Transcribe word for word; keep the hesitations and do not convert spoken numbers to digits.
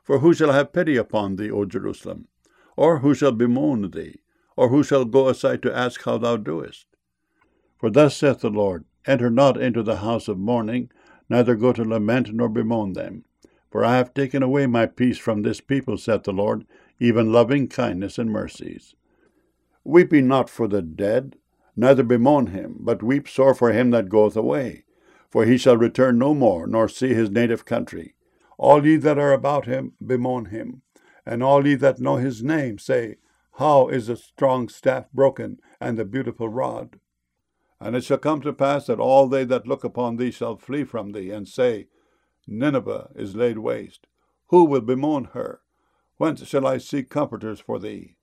For who shall have pity upon thee, O Jerusalem? Or who shall bemoan thee? Or who shall go aside to ask how thou doest? For thus saith the Lord, Enter not into the house of mourning, neither go to lament nor bemoan them. For I have taken away my peace from this people, saith the Lord, even loving kindness and mercies. Weep ye not for the dead, neither bemoan him, but weep sore for him that goeth away. For he shall return no more, nor see his native country. All ye that are about him, bemoan him. And all ye that know his name, say, How is the strong staff broken, and the beautiful rod? And it shall come to pass that all they that look upon thee shall flee from thee, and say, Nineveh is laid waste. Who will bemoan her? Whence shall I seek comforters for thee?